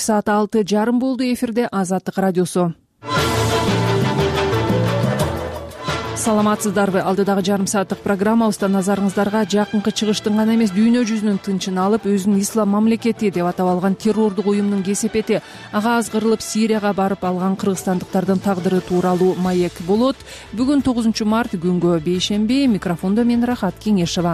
Саат 6:30 болду. Эфирде Азаттык радиосу. Саламатсыздарбы? Алдыдагы жарым сааттык программабызда назарыңыздарга жакынкы чыгыштын гана эмес дүйнө жүзүнүн тынчын алып өзүн ислам мамлекети деп атап алган террордук уюмдун кесепети ага азгырылып Сирияга барып алган кыргызстандыктардын тагдыры тууралуу маек болот. Бүгүн 9 март күнгө бейшемби. Микрофондо мен Рахат Кеңешова.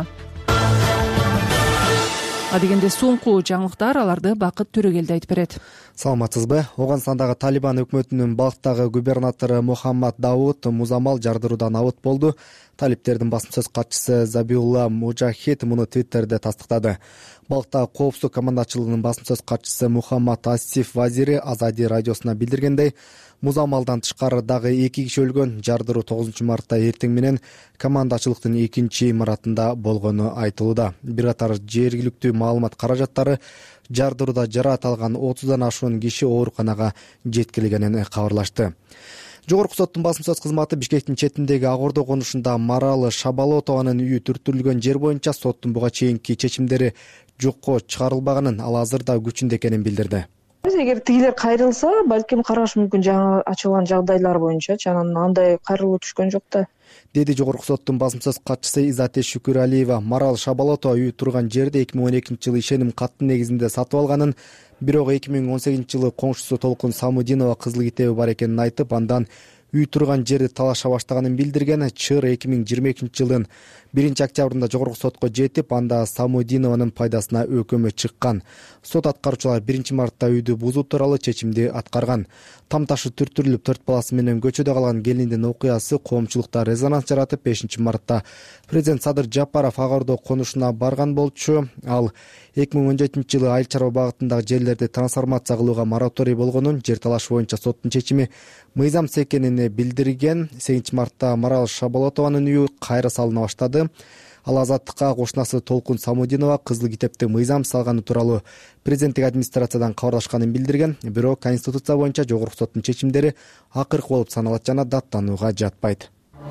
Адегенде соңку жаңылыктар, аларды Бакыт Төрөгелди айтып берет. Саламатсызбы? Оганстандагы Талибан өкмөтүнүн Балктагы губернатору Мухаммад Дауд Музамал жардыруудан абыт болду. Талиптердин басым сөз катчысы Забиулла Мужахид муну Твиттерде тастыктады. Балктагы коопсуздук командачылыгынын басым сөз катчысы Мухаммад Асиф Вазири Азади радиосуна билдиргендей, Музамалдан тышкары дагы 2 киши өлгөн. Жардыруу 9 мартта эртең менен командачылыктын 2 имаратында болгону айтылууда. Бир катар жергиликтүү маалымат каражаттары жардырууда жараат алган 30дан ашуун киши ооруканага жеткирилгенин кабарлашты. Жогорку соттун басым сөз кызматы Бишкектин четиндеги Ак Ордо конушунда Марал Шабалотованын үйү түртүлгөн жер боюнча соттун буга чейинки чечимдери жокко чыгарылбаганын, ал азырда күчүндө экенин билдирди. Эгер тигилер кайрылса, балким караш мүмкүн жаңы ачылган жагдайлар боюнча, анан андай кайрылуу түшкөн жок да, деди Жогорку соттун басым сөз катчысы Изате Шүкүралиева. Марал Шабалотова үйү турган жерди 2012-жылы ишеним каттын негизинде сатып алганын, бирок 2018-жылы коңшусу Толкун Самудинова кызыл китеби бар экенин айтып, андан үй турган жерди талаша баштаганын билдирген. Чыр 2022-жылдын 1-октябрында Жогорку сотко жетип, анда Самудинованын пайдасына өкүмү чыккан. Сот аткаруучулар 1-мартта үйдү бузуу тууралуу чечимди аткарган. Там ташы түртүрүлүп 4 баласы менен көчөдө калган келиндин окуясы коомчулукта резонанс жаратып, 5-мартта президент Садыр Жапаров Ак Ордо конушуна барган болчу. Ал 2017-жылы айыл чарба багытындагы жерлерди трансформация кылууга мораторий болгонун, жер талаш боюнча соттун чечими мыйзамсыз экенин билдирген. 8-мартта Марал Шабалотованын үйү кайра салына баштады. Ал Азаттыкка кошунасы Толкун Самудинова кызыл китепти мыйзамсыз алганы тууралуу президенттик администрациядан кабарлашканын билдирген. Бирок Конституция боюнча Жогорку соттун чечимдери акыркы болуп саналат жана даттанууга жатпайт.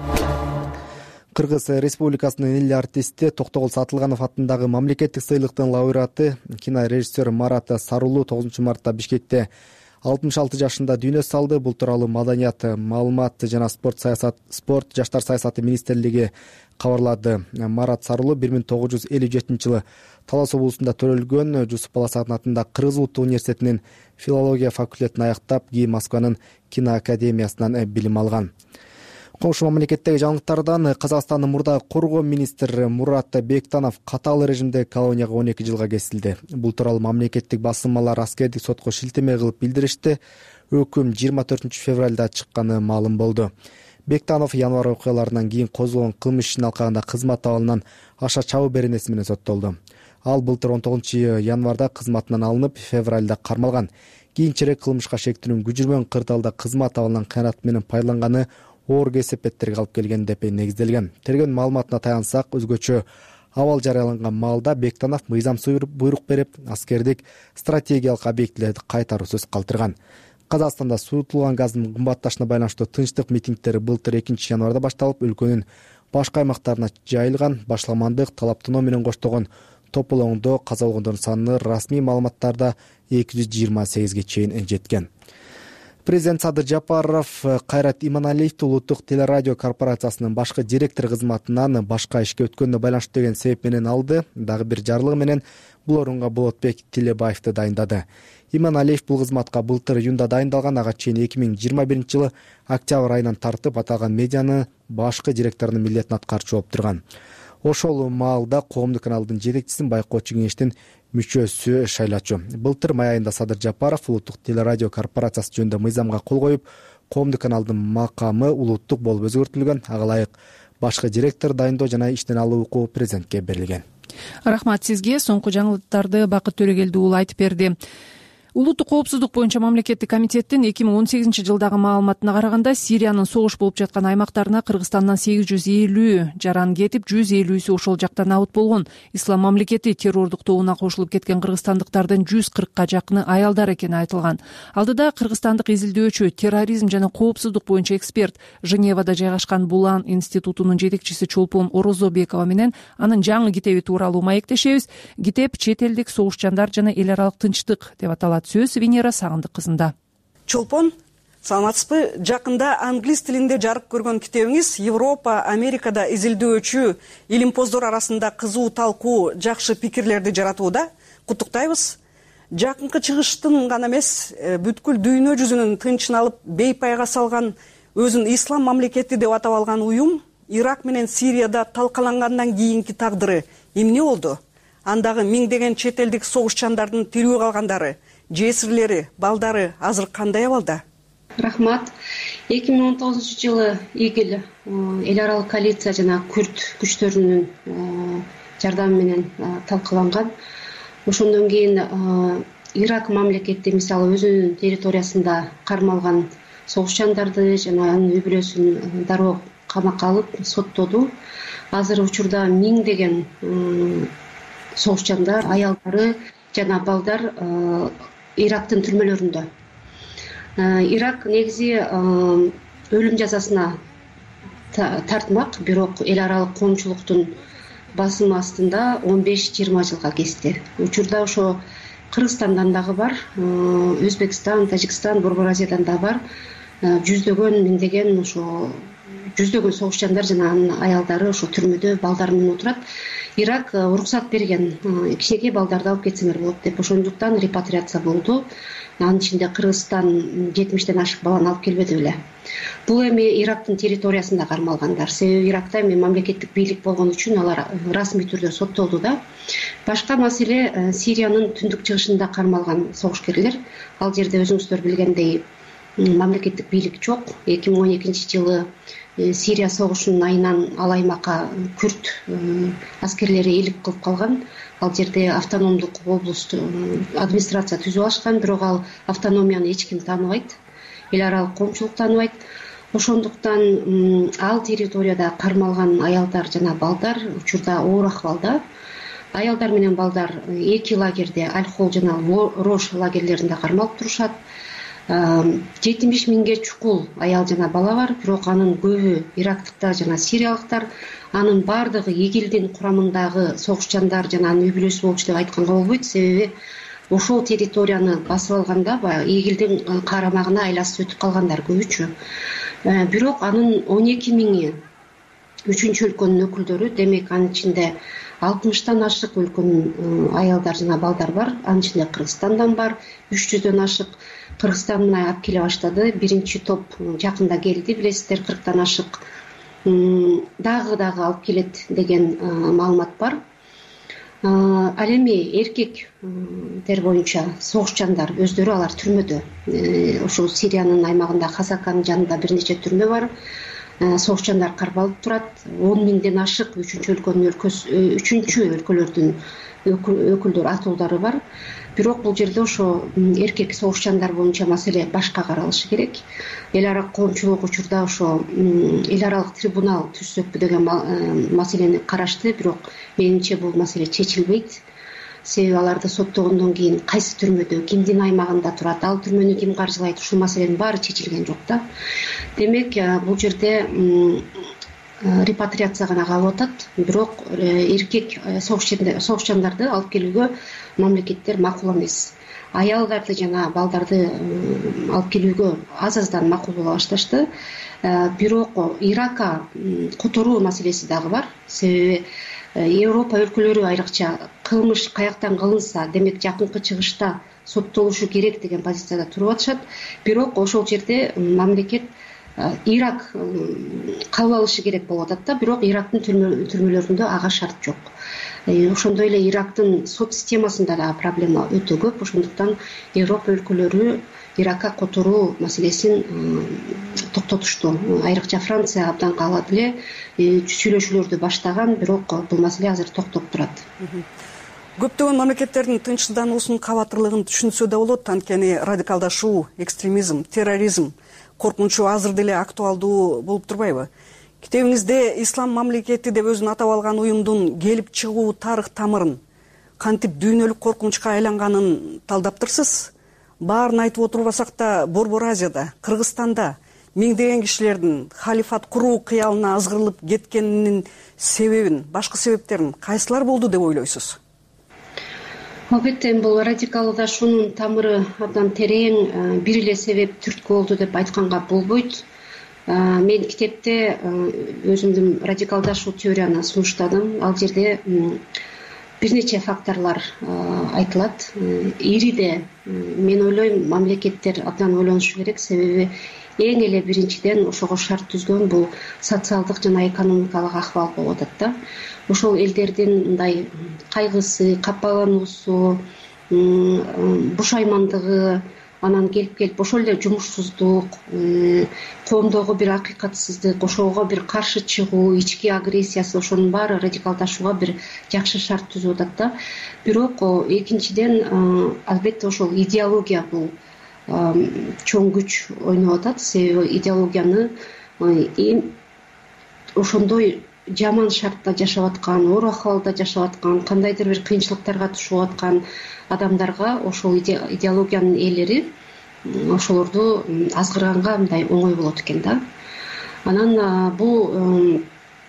Кыргыз Республикасынын эле артисти Токтогул Сатылганов атындагы мамлекеттик сыйлыктын лауреаты кинорежиссер Марат Сарулуу 9 мартта Бишкекте 66 жашында дүйнө салды. Бул тууралуу Маданият, маалымат жана спорт жаштар саясаты министрлиги кабарлады. Марат Сарулуу 1957-жылы Талас облусунда төрөлгөн. Жусуп Баласагын атындагы Кыргыз Улуттук университетинин филология факультетин аяктап, кийин Москванын киноакадемиясынан билим алган. Коңшу мамлекеттеги жаңылыктардан Казакстандын мурдагы коргоо министри Мурат Бектанов катаал режимде колонияга 12 жылга кесилди. Бул тууралуу мамлекеттик басылмалар аскердик сотко шилтеме кылып билдиришти. Өкүм 24 февралда чыкканы маалым болду. Бектанов январь окуяларынан кийин козголгон кылмыш ишин алкагында кызмат абалынан аша чабуу беренеси менен соттолду. Ал былтыр 19 январда кызматынан алынып, февралда кармалган. Кийинчерээк кылмышка шектүүнүн күжүрмөн кырдаалда кызмат абалынан кыянат менен пайдаланганы оор кесепеттерге алып келген деп негизделген. Тергөө маалыматына таянсак, өзгөчө абал жарыяланган маалда Бектанов мыйзамсыз буйрук берип, аскердик стратегиялык объектилерди кайтаруусуз калтырган. Казакстанда суутулган газдын кымбатташына байланыштуу тынчтык митингдери былтыр 2 январда башталып, өлкөнүн башка аймактарына жайылган. Башламандык, талаптануу менен коштогон тополоңдо каза болгондордун саны расмий маалыматтарда 228ге чейин жеткен. Президент Садыр Жапаров Кайрат Иманалиевди улуттук телерадио корпорациясынын башкы директор кызматынан башка ишке өткөнүнө байланыштуу деген себеп менен алды. Дагы бир жарлыгы менен бул орунга Болотбек Тилебаевди дайындады. Иманалиев бул кызматка былтыр июнда дайындалган, ага чейин 2021-жылы октябрь айынан тартып аталган медианы башкы директорунун милдетин аткаруучу болуп турган. Ошол маалда коомдук каналдын жетекчисин байкоочу кеңештин мүчөсү шайлачу. Былтыр май айында Садыр Жапаров улуттук телерадио корпорациясы жөнүндө мыйзамга кол коюп, коомдук каналдын макамы улуттук болуп өзгөртүлгөн. Ага ылайык башкы директор дайындоо жана иштен алуу укугу президентке берилген. Рахмат сизге. Соңку жаңылыктарды Бакыт Төрөгелди уулу айтып берди. Улуттук коопсуздук боюнча мамлекеттик комитеттин 2018-жылдагы маалыматына караганда, Сириянын согуш болуп жаткан аймактарына Кыргызстандан 850 жаран кетип, 150сү ошол жактан абыт болгон. Ислам мамлекети террордук тобуна кошулуп кеткен кыргызстандыктардын 140ка жакыны аялдар экени айтылган. Алдыда кыргызстандык изилдөөчү, терроризм жана коопсуздук боюнча эксперт, Женевада жайгашкан Булан институтунун жетекчиси Чолпон Орозобекова менен анын жаңы китеби тууралуу маектешебиз. Китеп чет элдик согушчандар жана эл аралык тынчтык деп аталат. сөз Венера Сагындык кызында. Чолпон, саламатсызбы? Жакында англис тилинде жарык көргөн китебиңиз Европа, Америкада изилдөөчү илимпоздор арасында кызуу талкуу, жакшы пикирлерди жаратууда. Куттуктайбыз. Жакынкы чыгыштын гана эмес, бүткүл дүйнө жүзүнүн тынчын алып бейпайга салган, өзүн ислам мамлекети деп атап алган уюм Ирак менен Сирияда талкалангандан кийинки тагдыры эмне болду? Андагы миңдеген чет элдик согушчандардын тирүү калгандары, жесирлери, балдары азыр кандай абалда? Рахмат. 2019-жылы ИГИЛ эл аралык коалиция жана күрд күчтөрүнүн жардамы менен талкаланган. Ошондон кийин Ирак мамлекети мисалы өзүнүн территориясында кармалган согушчандарды жана анын үй-бүлөсүн дароо камакка алып соттоду. Азыр учурда миңдеген согушчандар, аялдары жана балдар Ирактын түрмөлөрүндө. Ирак негизи өлүм жазасына тартмак, бирок эл аралык коомчулуктун басымы астында 15-20 жылга кести. Учурда ошо Кыргызстандан дагы бар, Өзбекстан, Тажикстан, Борбор Азиядан да бар. Жүздөгөн, миңдеген ошо жүздөгөн согушчандар жана анын аялдары ошо түрмөдө балдары менен отурат. Ирак уруксат берген, кичинекей балдарды алып кетсеңер болот деп, ошондуктан репатриация болду. Анын ичинде Кыргызстан 70-тен ашык баланы алып келбеди беле. Бул эми Ирактын территориясында кармалгандар. Себеби Иракта эми мамлекеттик бийлик болгон үчүн алар расмий түрдө соттолду да. Башка маселе Сириянын түндүк чыгышында кармалган согушкерлер. Ал жерде өзүңүздөр билгендей мамлекеттик бийлик жок. 2012-жылы Сирия согушунун айынан ал аймакка күрд аскерлери ээлик кылып калган. Ал жерде автономдук облусту администрация түзүп алышкан, бирок ал автономияны эч ким тааныбайт. Эл аралык коомчулук тааныбайт. Ошондуктан ал территорияда кармалган аялдар жана балдар учурда оор акыбалда. Аялдар менен балдар 2 лагерде, Аль-Хол жана Рош лагерлеринде кармалып турушат. 70 миңге чукул аял жана бала бар, бирок анын көбү ирактыктар жана сириялыктар. Анын бардыгы ИГИЛдин курамындагы согушчандар жана анын үй-бүлөсү болчу деп айтканга болбойт. Себеби ошол территорияны басып алганда баягы ИГИЛдин карамагына айласып өтүп калгандар көбүчө. Бирок анын 12 миңи үчүнчү өлкөнүн өкүлдөрү, демек анын ичинде 60тан ашык өлкөнүн аялдар жана балдар бар. Анын ичинде Кыргызстандан бар, 300дөн ашык. Кыргызстан мына алып келе баштады. Биринчи топ жакында келди, билесиздер, 40тан ашык дагы алып келет деген маалымат бар. Ал эми эркектер боюнча согушчандар өздөрү алар түрмөдө. Ошол Сириянын аймагында Хасаканын жанында бир нече түрмө бар. Согушчандар кармалып турат. 10 миңден ашык үчүнчү өлкөлөрдүн өкүлдөр атуулдары бар. Бирок бул жерде ошо эркек согушчандар боюнча маселе башка каралышы керек. Эл аралык коомчулук учурда ошо эл аралык трибунал түзсөкпү деген маселени карашты, бирок менимче бул маселе чечилбейт. Себеби аларды соттогондон кийин кайсы түрмөдө, кимдин аймагында турат, ал түрмөнү ким каржылайт, ушул маселенин баары чечилген жок да. Демек бул жерде репатриация гана калып атат, бирок эркек согушчандарды алып келүүгө мамлекеттер макул эмес. Аялдарды жана балдарды алып келүүгө аздан макул боло башташты. Бирок Иракка которуу маселеси дагы бар. Себеби Европа өлкөлөрү айрыкча кылмыш каяктан кылынса, демек жакынкы чыгышта соттолушу керек деген позицияда туруп атышат. Бирок ошол жерде мамлекет Ирак кабыл алышы керек болуп атат да, бирок Ирактын түрмөлөрүндө ага шарт жок. Ошондой эле Ирактын сот системасында да проблема өтө көп. Ошондуктан Европа өлкөлөрү Иракка которуу маселесин токтотушту. Айрыкча Франция абдан каалап эле сүйлөшүүлөрдү баштаган, бирок бул маселе азыр токтоп турат. Көптөгөн мамлекеттердин тынчсыздануусунун кабатырлыгын түшүнсө да болот, анткени радикалдашуу, экстремизм, терроризм коркунучу азыр деле актуалдуу болуп турбайбы? Китебиңизде ислам мамлекети деп өзүн атап алган уюмдун келип чыгуу тарых тамырын, кантип дүйнөлүк коркунучка айланганын талдаптырсыз. Баарын айтып отурбасак да, Борбор Азияда, Кыргызстанда миңдеген кишилердин халифат куруу кыялына азгырылып кеткенинин себебин, башкы себептерин кайсылар болду деп ойлойсуз? албетте бул радикалдашуунун тамыры абдан терең, бир эле себеп түрткү болду деп айтканга болбойт. Мен китепте өзүмдүн радикалдашуу теорияны сунуштадым. Ал жерде бир нече факторлор айтылат. Ириде мен ойлойм мамлекеттер абдан ойлонушу керек, себеби эң эле биринчиден ошого шарт түзгөн бул социалдык жана экономикалык акыбал болуп атат да. Ошол элдердин мындай кайгысы, капалануусу, бушаймандыгы, анан келип ошол эле жумушсуздук, коомдогу бир акыйкатсыздык, ошого бир каршы чыгуу, ички агрессиясы, ошонун баары радикалдашууга бир жакшы шарт түзүп атат да. Бирок экинчиден албетте ошол идеология бул чоң күч ойноп атат, себеби идеологияны ошондой жаман шартта жашап аткан, оор акыбалда жашап аткан, кандайдыр бир кыйынчылыктарга тушуп аткан адамдарга ошол идеологиянын ээлери ошолорду азгырганга мындай оңой болот экен да. Анан бул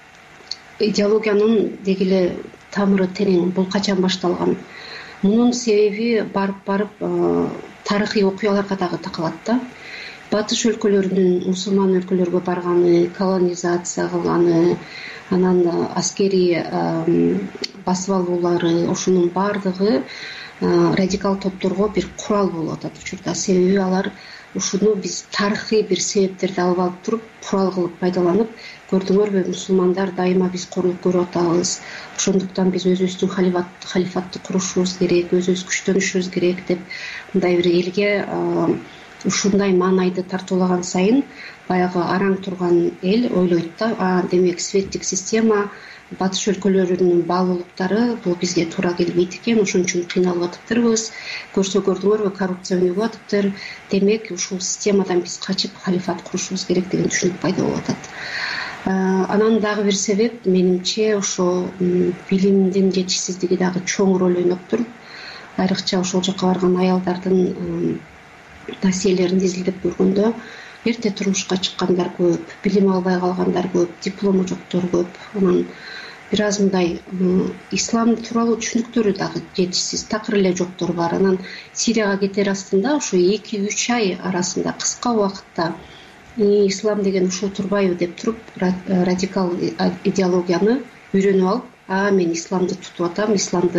идеологиянын деги эле тамыры терең. Бул качан башталган? Мунун себеби барып тарыхый окуяларга дагы такалат да. Батыш өлкөлөрүнүн мусулман өлкөлөргө барганы, колонизация кылганы, анан аскерий басып алуулары, ошонун баардыгы радикал топторго бир курал болуп атат учурда. Себеби алар ушуну биз тарыхый бир себептерди алып алып туруп, курал кылып пайдаланып, көрдүңөрбү, мусулмандар дайыма биз корлук көрүп атабыз, ошондуктан биз өзүбүздүн халифатты курушубуз керек, өзүбүз күчтөнүшүбүз керек деп мындай бир элге ушундай маанайды тартуулаган сайын баягы араң турган эл ойлойт да, демек светтик система, батыш өлкөлөрүнүн баалуулуктары бул бизге туура келбейт экен, ошон үчүн кыйналып атыптырбыз, көрдүңөрбү, коррупция өнүгүп атыптыр, демек ушул системадан биз качып халифат курушубуз керек деген түшүнүк пайда болуп атат. Анан дагы бир себеп менимче ошо билимдин жетишсиздиги дагы чоң роль ойноптур. Айрыкча ошол жака барган аялдардын досьелерин изилдеп көргөндө эрте турмушка чыккандар көп, билим албай калгандар көп, диплому жоктор көп. Анан бир аз мындай ислам тууралуу түшүнүктөрү дагы жетишсиз, такыр эле жоктор бар. Анан Сирияга кетер астында ошо 2-3 ай арасында кыска убакытта ислам деген ушул турбайбы деп туруп радикал идеологияны үйрөнүп алып, мен исламды тутуп атам,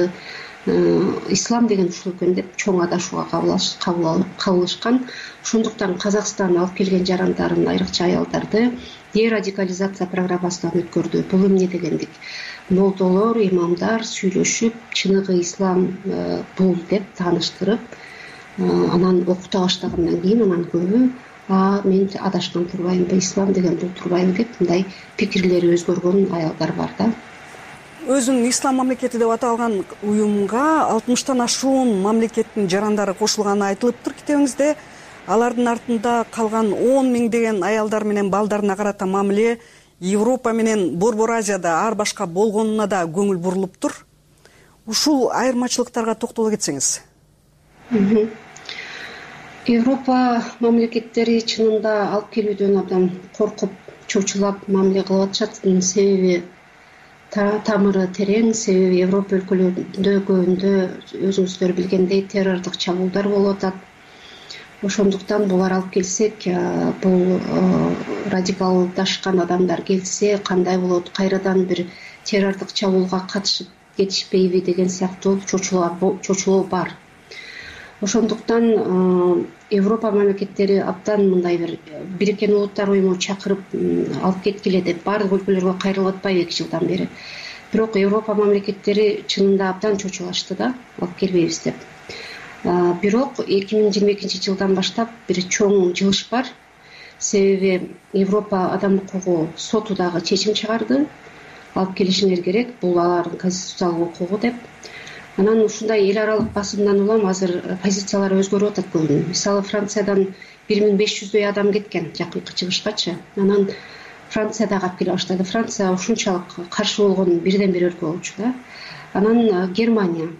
ислам деген ушул экен деп чоң адашууга кабылышкан. Ошондуктан Казакстан алып келген жарандарын, айрыкча аялдарды дерадикализация программасынан өткөрдү. Бул эмне дегендик? Молдолор, имамдар сүйлөшүп, чыныгы ислам бул деп тааныштырып, анан окута баштагандан кийин анан көбү мен адашкан турбаймынбы, ислам деген бул турбайбы деп мындай пикирлери өзгөргөн аялдар бар да. Өзүн ислам мамлекети деп аталган уюмга 60тан ашуун мамлекеттин жарандары кошулганы айтылыптыр китебиңизде. Алардын артында калган 10 миңдеген аялдар менен балдарына карата мамиле Европа менен Борбор Азияда ар башка болгонуна да көңүл бурулуптур. Ушул айырмачылыктарга токтоло кетсеңиз. Европа мамлекеттери чынында алып келүүдөн абдан коркуп, чочулап мамиле кылып атышат. Себеби тамыры терең, себеби Европа өлкөлөрүндө көбүндө өзүңүздөр билгендей террордук чабуулдар болуп атат. Ошондуктан булар алып келсек, бул радикалдашкан адамдар келсе кандай болот, кайрадан бир террордук чабуулга катышып кетишпейби деген сыяктуу чочулоо бар. Ошондуктан Европа мамлекеттери абдан мындай бир Бириккен Улуттар уюму чакырып алып кеткиле деп баардык өлкөлөргө кайрылып атпайбы 2 жылдан бери. Бирок Европа мамлекеттери чынында абдан чочулашты да, алып келбейбиз деп. Бирок 2022 жылдан баштап бир чоң жылыш бар. Себеби Европа адам укугу соту дагы чечим чыгарды. Алып келишиңер керек, бул алардын конституциялык укугу деп. Анан ушундай эл аралык басымдан улам азыр позициялар өзгөрүп атат көбүнү. Мисалы Франциядан 1500дөй адам кеткен жакынкы чыгышкачы. Анан Франция дагы алып келе баштады. Франция ушунчалык каршы болгон бирден бир өлкө болчу да. Анан Германия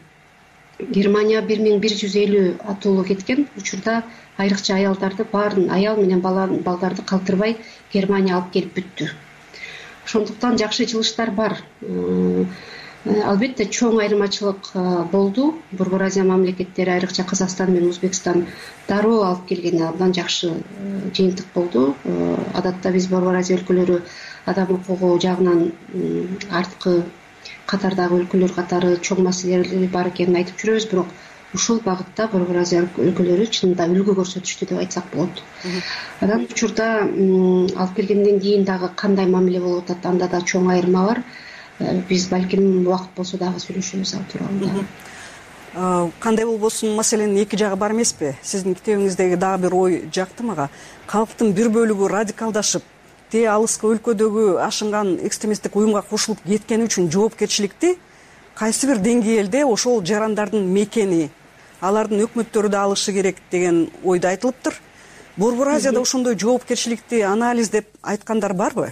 1150 атуулу кеткен. Учурда айрыкча аялдарды баарын, аял менен балдарды калтырбай Германия алып келип бүттү. Ошондуктан жакшы жылыштар бар. Албетте чоң айырмачылык болду. Борбор Азия мамлекеттери, айрыкча Казакстан менен Өзбекстан дароо алып келгени абдан жакшы жыйынтык болду. Адатта биз Борбор Азия өлкөлөрү адам укугу жагынан арткы катардагы өлкөлөр катары чоң маселелер бар экенин айтып жүрөбүз, бирок ушул багытта Борбор Азия өлкөлөрү чынында үлгү көрсөтүштү деп айтсак болот. Анан учурда алып келгенден кийин дагы кандай мамиле болуп атат, анда да чоң айырма бар. Биз балким убакыт болсо дагы сүйлөшөбүз ал тууралуу. Кандай болбосун, маселенин эки жагы бар эмеспи? Сиздин китебиңиздеги дагы бир ой жакты мага. Калктын бир бөлүгү радикалдашып, алыскы өлкөдөгү ашынган экстремисттик уюмга кошулуп кеткени үчүн жоопкерчиликти кайсы бир деңгээлде ошол жарандардын мекени, алардын өкмөттөрү да алышы керек деген ойдо айтылыптыр. Борбор Азияда ошондой жоопкерчиликти анализдеп айткандар барбы?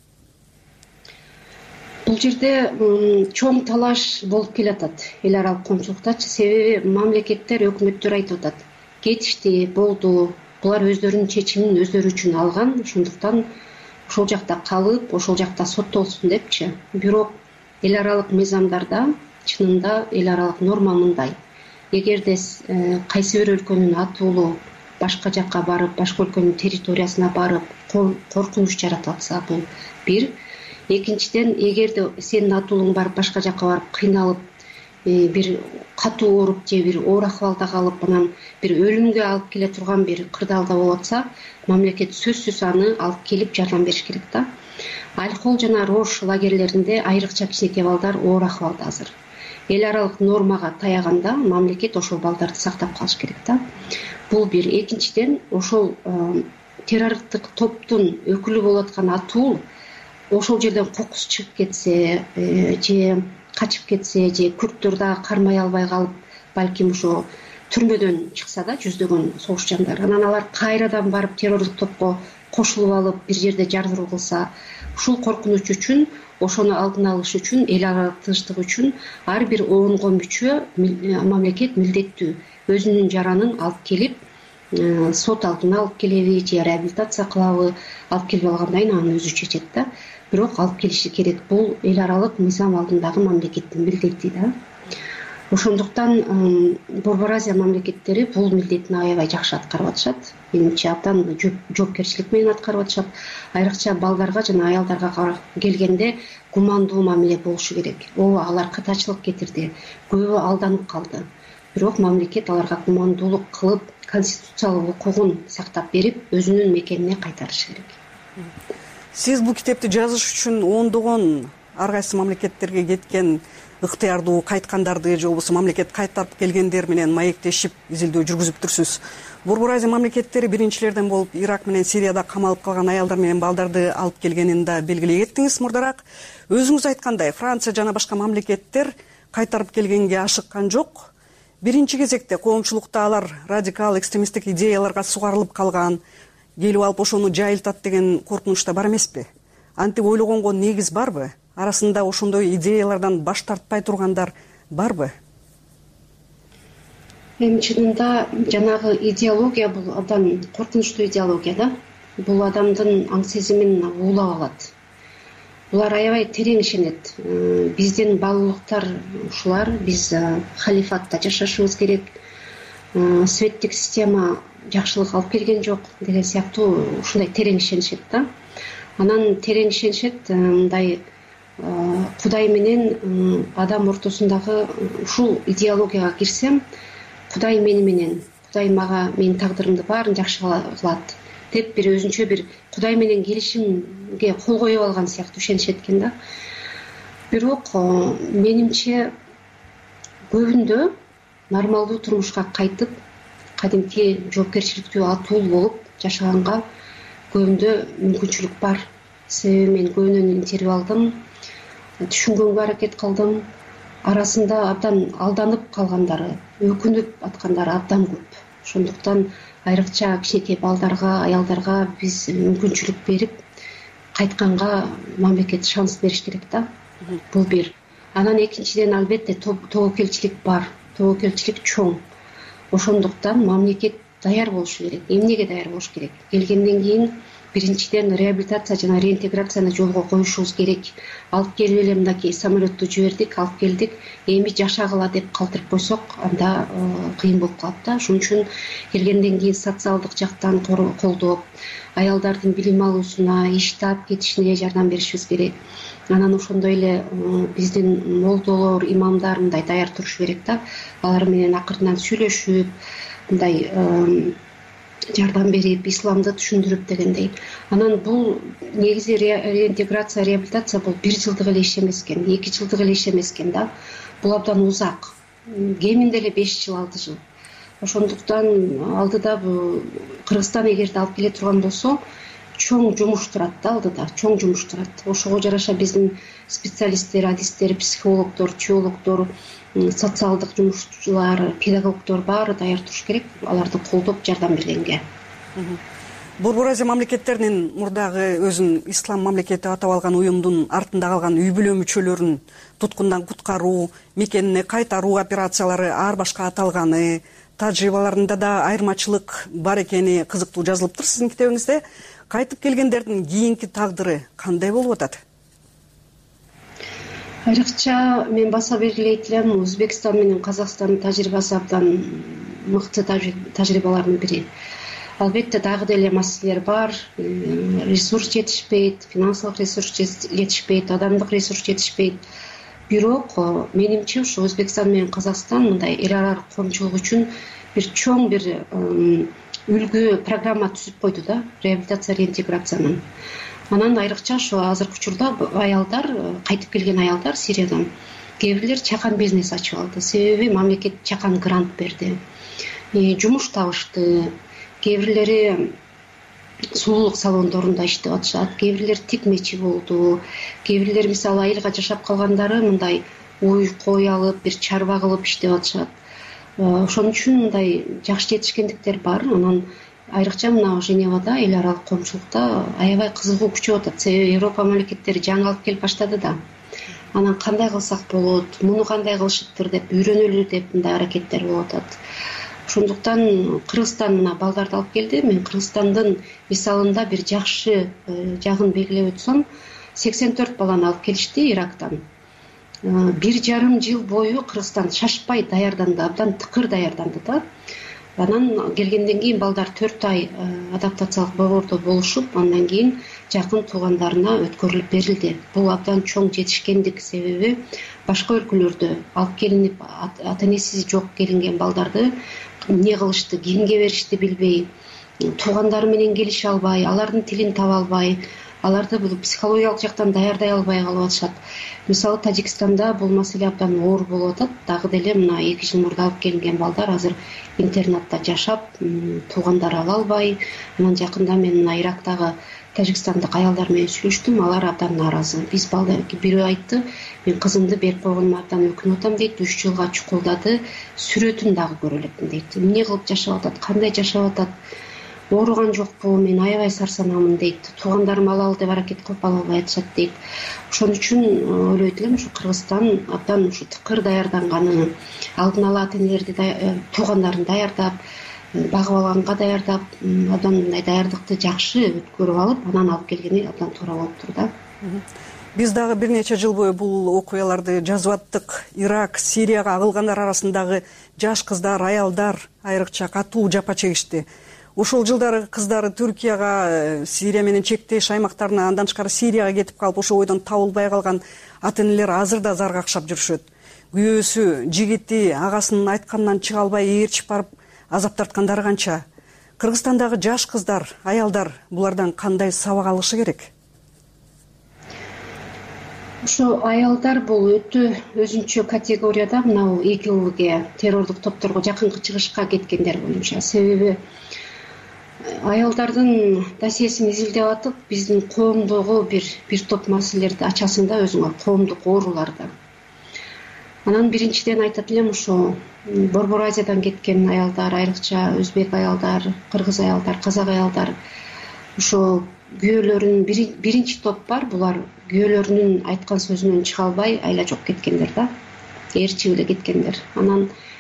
Бул жерде чоң талаш болуп келатат эл аралык коомчулуктачы. Себеби мамлекеттер, өкмөттөр айтып атат, кетишти, болду, булар өздөрүнүн чечимин өздөрү үчүн алган, ошондуктан ошол жакта калып, ошол жакта соттолсун депчи. Бирок эл аралык мыйзамдарда чынында эл аралык норма мындай: эгерде кайсы бир өлкөнүн атуулу башка жакка барып, башка өлкөнүн территориясына барып коркунуч жаратып атса, бул бир. Экинчиден, эгерде сенин атуулуң барып башка жакка барып кыйналып, бир катуу ооруп же бир оор акыбалда калып, анан бир өлүмгө алып келе турган бир кырдаалда болуп атса, мамлекет сөзсүз аны алып келип жардам бериш керек да. Алхол жана Рош лагерлеринде айрыкча кичинекей балдар оор акыбалда азыр. Эл аралык нормага таяганда мамлекет ошол балдарды сактап калыш керек да. Бул бир. Экинчиден, ошол террористтик топтун өкүлү болуп аткан атуул ошол жерден кокус чыгып кетсе, же качып кетсе, же күрттөр дагы кармай албай калып, балким ошо түрмөдөн чыкса да, жүздөгөн согушчандар, анан алар кайрадан барып террорлук топко кошулуп алып, бир жерде жардыруу кылса, ушул коркунуч үчүн, ошону алдын алыш үчүн, эл аралык тынчтык үчүн ар бир ООНго мүчө мамлекет милдеттүү өзүнүн жаранын алып келип, сот алдына алып келеби же реабилитация кылабы, алып келип алгандан кийин аны өзү чечет да. Бирок алып келиши керек. Бул эл аралык мыйзам алдындагы мамлекеттин милдети да. Ошондуктан Борбор Азия мамлекеттери бул милдетин аябай жакшы аткарып атышат. Менимче абдан жоопкерчилик менен аткарып атышат. Айрыкча балдарга жана аялдарга келгенде гумандуу мамиле болушу керек. Ооба, алар катачылык кетирди, көбү алданып калды. Бирок мамлекет аларга гумандуулук кылып, конституциялык укугун сактап берип, өзүнүн мекенине кайтарышы керек. Сиз бул китепти жазыш үчүн ондогон ар кайсы мамлекеттерге кеткен ыктыярдуу кайткандарды же болбосо мамлекет кайтарып келгендер менен маектешип изилдөө жүргүзүптүрсүз. Борбор Азия мамлекеттери биринчилерден болуп Ирак менен Сирияда камалып калган аялдар менен балдарды алып келгенин да белгилей кеттиңиз мурдараак. Өзүңүз айткандай, Франция жана башка мамлекеттер кайтарып келгенге ашыккан жок. Биринчи кезекте коомчулукта алар радикал экстремисттик идеяларга сугарылып калган, келип алып ошону жайылтат деген коркунучта бар эмеспи? Антип ойлогонго негиз барбы? Арасында ошондой идеялардан баш тартпай тургандар барбы? Эми чынында жанагы идеология бул абдан коркунучтуу идеология да. Бул адамдын аң сезимин уулап алат. Булар аябай терең ишенет. Биздин баалуулуктар ушулар, биз халифатта жашашыбыз керек, светтик система жакшылык алып келген жок деген сыяктуу ушундай терең ишенишет да. Анан терең ишенишет мындай Кудай менен адам ортосундагы ушул идеологияга кирсем, Кудай мени менен, Кудай мага менин тагдырымды баарын жакшы кылат деп бир өзүнчө бир Кудай менен келишимге кол коюп алган сыяктуу ишенишет экен да. Бирок менимче көбүндө нормалдуу турмушка кайтып, кадимки жоопкерчиликтүү атуул болуп жашаганга көбүндө мүмкүнчүлүк бар. Себеби мен көбүнөн интервью алдым, түшүнгөнгө аракет кылдым. Арасында абдан алданып калгандары, өкүнүп аткандары абдан көп. Ошондуктан айрыкча кичинекей балдарга, аялдарга биз мүмкүнчүлүк берип, кайтканга мамлекет шанс бериш керек да. Бул бир. Анан экинчиден албетте тобокелчилик бар. Тобокелчилик чоң. Ошондуктан мамлекет даяр болушу керек. эмнеге даяр болуш керек? Келгенден кийин биринчиден реабилитация жана реинтеграцияны жолго коюшубуз керек. Алып келип эле мынакей самолетту жибердик, алып келдик, эми жашагыла деп калтырып койсок, анда кыйын болуп калат да. Ошон үчүн келгенден кийин социалдык жактан колдоп, аялдардын билим алуусуна, иш таап кетишине жардам беришибиз керек. Анан ошондой эле биздин молдолор, имамдар мындай даяр турушу керек да. Алар менен акыртынан сүйлөшүп, мындай жардам берип, исламды түшүндүрүп дегендей. Анан бул негизи реинтеграция, реабилитация бул 1 жылдык эле иш эмес экен, 2 жылдык эле иш эмес экен да. Бул абдан узак. Кеминде эле 5 жыл, 6 жыл. Ошондуктан алдыда бул Кыргызстан эгерде алып келе турган болсо, чоң жумуш турат да алдыда, чоң жумуш турат. Ошого жараша биздин специалисттер, адистер, психологдор, теологдор, социалдык жумушчулар, педагогдор баары даяр туруш керек, аларды колдоп жардам бергенге. Борбор Азия мамлекеттеринин мурдагы өзүн ислам мамлекети атап алган уюмдун артында калган үй бүлө мүчөлөрүн туткундан куткаруу, мекенине кайтаруу операциялары ар башка аталганы, тажрыйбаларында да айырмачылык бар экени кызыктуу жазылыптыр сиздин китебиңизде. Кайтып келгендердин кийинки тагдыры кандай болуп атат? Айрыкча мен баса белгилейт элем, Өзбекстан менен Казакстандын тажрыйбасы абдан мыкты тажрыйбалардын бири. Албетте дагы деле маселелер бар, ресурс жетишпейт, финансылык ресурс жетишпейт, адамдык ресурс жетишпейт. Бирок менимче ушу Өзбекстан менен Казакстан мындай эл аралык коомчулук үчүн бир чоң бир үлгү программа түзүп койду да, реабилитация, реинтеграциянын. Анан айрыкча ошо азыркы учурда аялдар, кайтып келген аялдар Сириядан кээ бирлер чакан бизнес ачып алды. Себеби мамлекет чакан грант берди. Жумуш табышты. Кээ бирлери сулуулук салондорунда иштеп атышат, кээ бирлер тикмечи болду. Кээ бирлер мисалы айылга жашап калгандары мындай уй кой алып, бир чарба кылып иштеп атышат. Ошон үчүн мындай жакшы жетишкендиктер бар. Анан айрыкча мына Женевада эл аралык коомчулукта аябай кызыгуу күчөп атат. Себеби Европа мамлекеттери жаңы алып келип баштады да. Анан кандай кылсак болот, муну кандай кылышыптыр деп, үйрөнөлү деп мындай аракеттер болуп атат. Ошондуктан Кыргызстан мына балдарды алып келди. Мен Кыргызстандын мисалында бир жакшы жагын белгилеп өтсөм, 84 баланы алып келишти Ирактан. 1,5 жыл бою Кыргызстан шашпай даярданды, абдан тыкыр даярданды да. Анан келгенден кийин балдар 4 ай адаптациялык борбордо болушуп, андан кийин жакын туугандарына өткөрүлүп берилди. Бул абдан чоң жетишкендик, себеби башка өлкөлөрдө алып келинип ата-энеси жок келинген балдарды эмне кылышты, кимге беришти билбей, туугандары менен келише албай, алардын тилин таба албай, аларды бул психологиялык жактан даярдай албай калып атышат. Мисалы Тажикстанда бул маселе абдан оор болуп атат. Дагы деле мына 2 жыл мурда алып келинген балдар азыр интернатта жашап, туугандары ала албай. Анан жакында мен мына Ирактагы тажикстандык аялдар менен сүйлөштүм, алар абдан нааразы. Биз балдар бирөө айтты, мен кызымды берип койгонума абдан өкүнүп атам дейт, 3 жылга чукулдады, сүрөтүн дагы көрө элекмин дейт. Эмне кылып жашап атат, кандай жашап атат, ооруган жокпу, мен аябай сарсанамын дейт. Туугандарым алалы деп аракет кылып ала албай атышат дейт. Ошон үчүн ойлойт элем, ушу Кыргызстан абдан ушу тыкыр даярданганы, алдын ала ата-энелерди, туугандарын даярдап, багып алганга даярдап, абдан мындай даярдыкты жакшы өткөрүп алып, анан алып келгени абдан туура болуптур да. Биз дагы бир нече жыл бою бул окуяларды жазып аттык. Ирак, Сирияга агылгандар арасындагы жаш кыздар, аялдар айрыкча катуу жапа чегишти. Ошол жылдары кыздары Түркияга, Сирия менен чектеш аймактарына, андан тышкары Сирияга кетип калып, ошол бойдон табылбай калган ата-энелер азыр да зар какшап жүрүшөт. Күйөөсү, жигити агасынын айтканынан чыга албай ээрчип барып азап тарткандары канча. Кыргызстандагы жаш кыздар, аялдар булардан кандай сабак алышы керек? Ошо аялдар бул өтө өзүнчө категорияда, мына ИГИЛге, террордук топторго жакынкы чыгышка кеткендер боюнча. Себеби аялдардын досьесин изилдеп атып, биздин коомдогу бир топ маселелерди ачасың да өзүңө, коомдук ооруларды. Анан биринчиден айтат элем, ошо Борбор Азиядан кеткен аялдар, айрыкча өзбек аялдар, кыргыз аялдар, казак аялдар, ошо күйөөлөрүнүн биринчи топ бар, булар күйөөлөрүнүн айткан сөзүнөн чыга албай айла жок кеткендер да, ээрчип эле кеткендер. Анан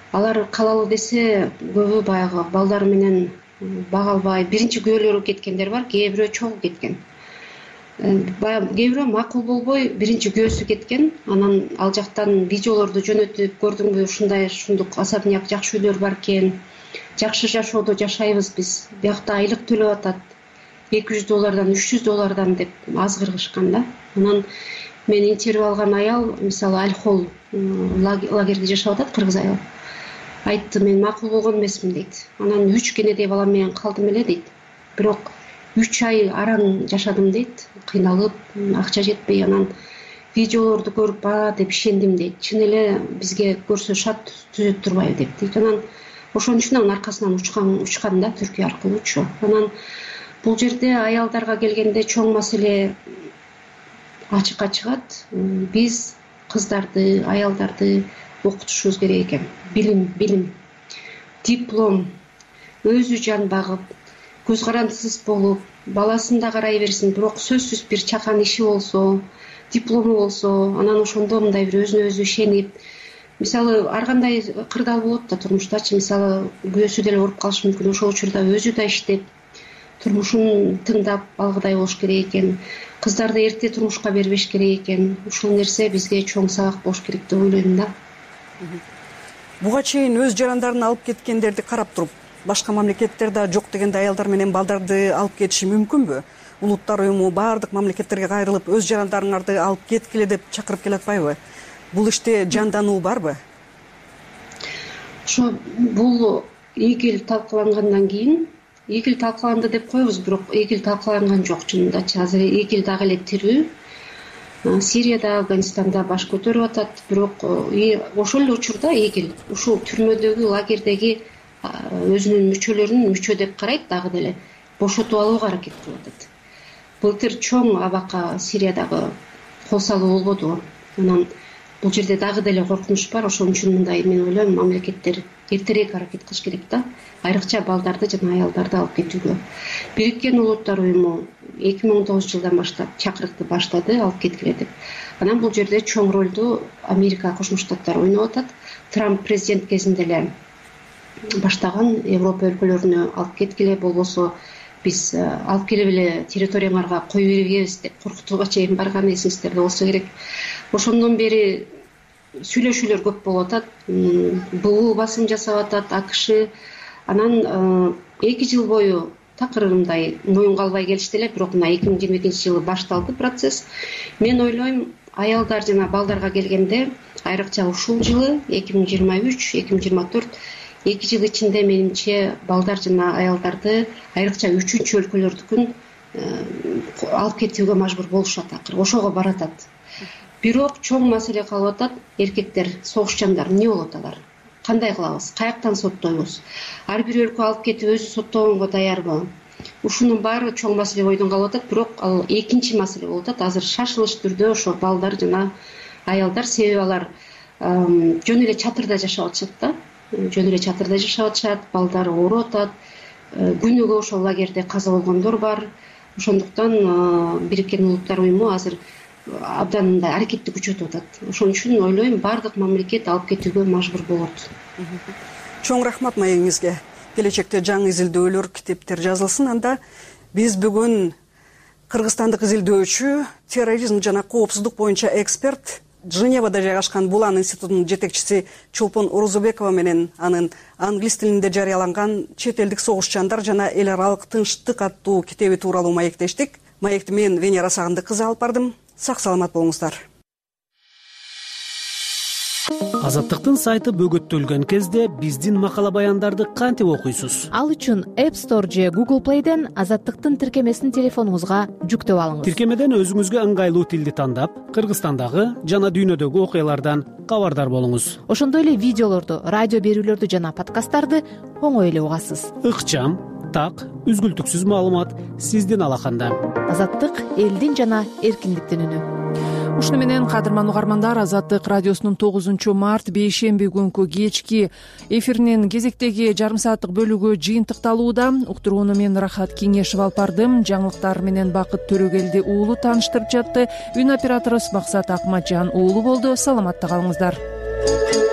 алар калалуу десе көбү баягы балдары менен бага албай биринчи күйөөлөрү кеткендер бар, кээ бирөө чогуу кеткен. Баягы кээ бирөө макул болбой биринчи күйөөсү кеткен, анан ал жактан видеолорду жөнөтүп көрдүңбү ушундай ушундук особняк жакшы үйлөр бар экен, жакшы жашоодо жашайбыз биз, биякта айлык төлөп атат, $200 $300 деп аз кыргышкан да. Анан мен интервью алган аял, мисалы Альхол лагерде жашап атат, кыргыз аял. Айтты, мен макул болгон эмесмин дейт. Анан 3 кенедей балам менен калдым эле дейт. Бирок 3 ай араң жашадым дейт, кыйналып, акча жетпей, анан видеолорду көрүп деп ишендим дейт. Чын эле бизге көрсө шат түзөт турбайбы деп дейт. Анан ошонун аркасынан учкан да, Түркия аркылуу учу. Анан бул жерде аялдарга келгенде чоң маселе ачыкка чыгат. Биз кыздарды, аялдарды окутушубуз керек экен. Билим, диплом, өзү жан багып, көз карандысыз болуп, баласын да карай берсин, бирок сөзсүз бир чакан иши болсо, диплому болсо, анан ошондо мындай бир өзүнө өзү ишенип, мисалы ар кандай кырдаал болот да турмуштачы, мисалы күйөөсү деле ооруп калышы мүмкүн, ошол учурда өзү да иштеп, турмушун тыңдап алгыдай болуш керек экен. Кыздарды эрте турмушка бербеш керек экен. Ушул нерсе бизге чоң сабак болуш керек деп ойлойм да. Буга чейин өз жарандарын алып кеткендерди карап туруп, башка мамлекеттерде жок дегенде аялдар менен балдарды алып кетиши мүмкүнбү? Улуттар уюму баардык мамлекеттерге кайрылып, өз жарандарыңарды алып кеткиле деп чакырып келатпайбы? Бул иште жандануу барбы? Ошо бул ийгил талкалангандан кийин, ийгил талкаланды деп коебуз, бирок ийгил талкаланган жок чынындачы. Азыр ийгил дагы эле тирүү. Сирияда, Афганистанда баш көтөрүп атат, бирок ошол эле учурда ийгил ушул түрмөдөгү, лагердеги өзүнүн мүчөлөрүн мүчө деп карайт, дагы деле бошотуп алууга аракет кылып атат. Былтыр чоң абакка Сириядагы кол салуу болбоду. Анан бул жерде дагы деле коркунуч бар. Ошон үчүн мындай мен ойлойм, мамлекеттер эртерээк аракет кылыш керек да, айрыкча балдарды жана аялдарды алып кетүүгө. Бириккен Улуттар уюму 2019 жылдан баштап чакырыкты баштады, алып кеткиле деп. Анан бул жерде чоң ролду Америка Кошмо Штаттары ойноп атат. Трамп президент кезинде эле баштаган, Европа өлкөлөрүнө алып кеткиле, болбосо биз алып келип эле территорияңарга кое беребиз деп коркутууга чейин барган, эсиңиздерде болсо керек. Ошондон бери сүйлөшүүлөр көп болуп атат. БУ басым жасап атат, АКШ. Анан 2 жыл бою такыр мындай моюнга албай келишти эле, бирок мына 2022 жылы башталды процесс. Мен ойлойм, аялдар жана балдарга келгенде, айрыкча ушул жылы 2023-2024 2 жыл ичинде менимче балдар жана аялдарды айрыкча 3-чү өлкөлөрдүкүн алып кетүүгө мажбур болушат, акыры ошого баратат. Бирок чоң маселе калып атат. Эркектер, согушчандар эмне болот алар? Кандай кылабыз? Каяктан соттойбуз? Ар бир өлкө алып кетип өзү соттогонго даярбы? Ушунун баары чоң маселе бойдон калып атат, бирок ал экинчи маселе болуп атат. Азыр шашылыш түрдө ошо балдар жана аялдар, себеби алар жөн эле чатырда жашап атышат да. Жөн эле чатырда жашап атышат, балдары ооруп атат. Күнүгө ошол лагерде каза болгондор бар. Ошондуктан Бириккен Улуттар уюму азыр абдан мындай аракетти күчөтүп атат. Ошон үчүн ойлойм, баардык мамлекет алып кетүүгө мажбур болот. Чоң рахмат маегиңизге. Келечекте жаңы изилдөөлөр, китептер жазылсын. Анда биз бүгүн кыргызстандык изилдөөчү, терроризм жана коопсуздук боюнча эксперт, Женевада жайгашкан Булан институтунун жетекчиси Чолпон Орозобекова менен анын англис тилинде жарыяланган Чет элдик согушчандар жана эл аралык тынчтык аттуу китеби тууралуу маектештик. Маекти мен Венера Сагындык кызы алып бардым. Сак саламат болуңуздар. Азаттыктын сайты бөгөттөлгөн кезде биздин макала баяндарды кантип окуйсуз? Ал үчүн App Store же Google Play'ден Азаттыктын тиркемесин телефонуңузга жүктөп алыңыз. Тиркемеден өзүңүзгө ыңгайлуу тилди тандап, Кыргызстандагы жана дүйнөдөгү окуялардан кабардар болуңуз. Ошондой эле видеолорду, радио берүүлөрдү жана подкасттарды оңой эле угасыз. Ыкчам, так, үзгүлтүксүз маалымат сиздин алаканда. Азаттык элдин жана эркиндиктин үнү. Ушуну менен кадырман угармандар, Азаттык радиосунун 9 март бейшемби күнкү кечки эфиринин кезектеги жарым сааттык бөлүгү жыйынтыкталууда. Уктурууну мен Рахат Кеңешев алып бардым. Жаңылыктар менен Бакыт Төрөгелди уулу тааныштырып жатты. Үн операторубуз Максат Акматжан уулу болду. Саламатта калыңыздар.